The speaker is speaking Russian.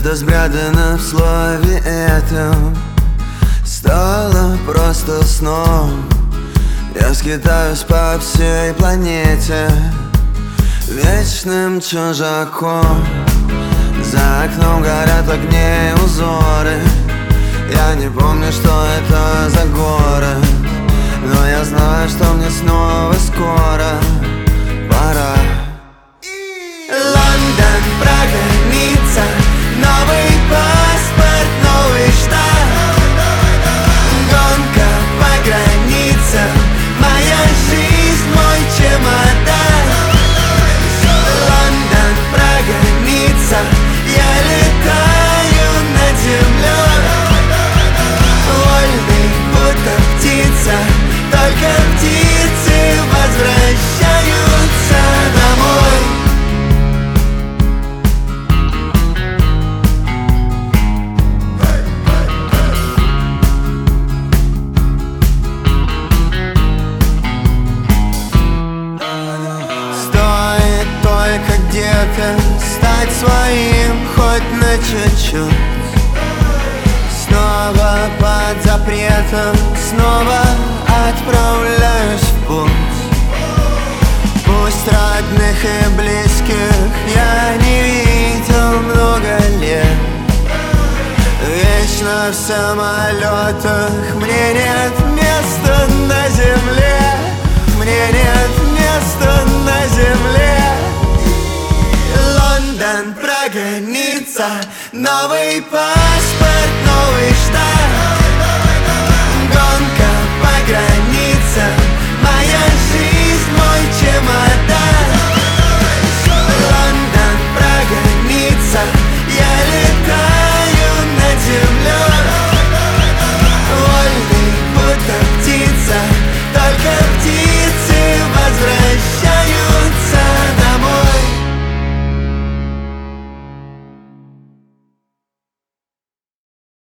Где-то спрятано в слове этом стало просто сном. Я скитаюсь по всей планете вечным чужаком. За окном горят огни и узоры. Я не помню, что это за город, но я знаю, что мне снова скоро пора. Лондон, Прага, Ницца, новый паспорт, новый штат. Гонка по границам, моя жизнь, мой чемодан. Лондон, Прага, Ницца, я летаю над землей. Вольный, будто птица, только птицы возвращаются домой. Стоит только где-то стать своим хоть на чуть-чуть. Снова под запретом, снова отправляюсь в путь. Пусть родных и близких я не видел много лет. Вечно в самолетах, мне нет места на земле. Мне нет места на земле. Лондон, Прага, Ницца, новый паспорт, новый штат. Гонка по границам,